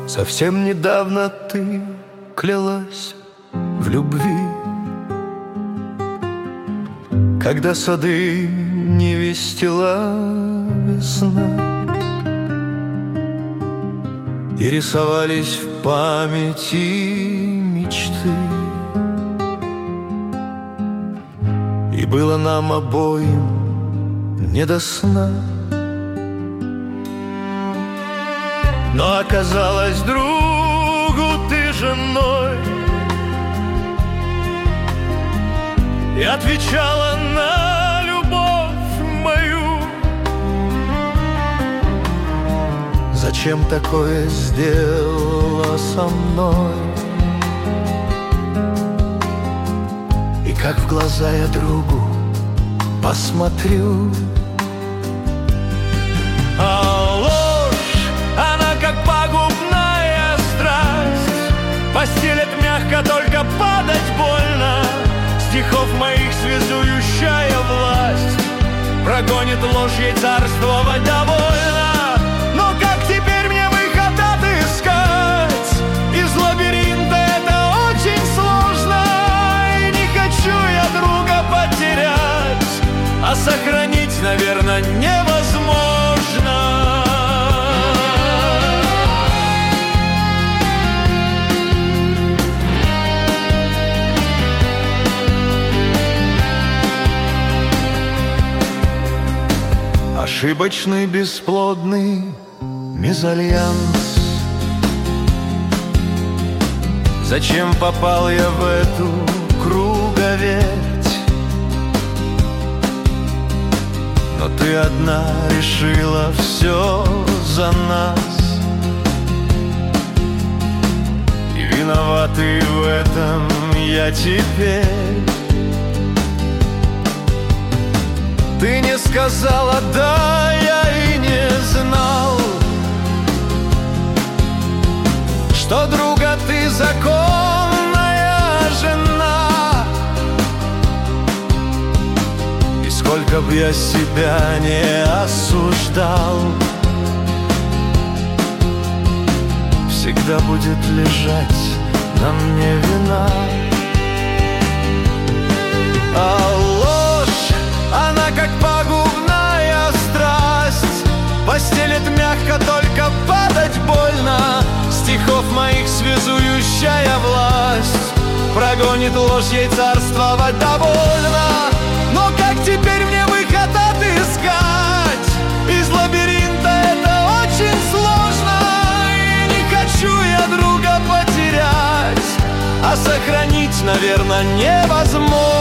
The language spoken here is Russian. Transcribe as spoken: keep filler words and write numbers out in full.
Совсем недавно ты клялась в любви, когда сады не вестила весна, и рисовались в памяти мечты, и было нам обоим не до сна. Но оказалось, другу ты женой, и отвечала на любовь мою. Зачем такое сделала со мной? И как в глаза я другу посмотрю, а ложь, она как пагубная страсть, постелит мягко, только падать больно. Стихов моих связующая власть прогонит ложь, ей царствовать довольно. Но как теперь мне выход отыскать из лабиринта? Это очень сложно, и не хочу я друга потерять, а сохранить, наверное, невозможно. Ошибочный, бесплодный мезальянс. Зачем попал я в эту круговерть? Но ты одна решила все за нас, и виноватый в этом я теперь. Ты не сказала «да», я и не знал, что друга ты законная жена. И сколько б я себя не осуждал, всегда будет лежать на мне вина. А ложь, она как пагубная страсть, постелит мягко, только падать больно. Стихов моих связующая власть прогонит ложь, ей царствовать довольно. Но как теперь мне выход отыскать из лабиринта? Это очень сложно, и не хочу я друга потерять, а сохранить, наверное, невозможно.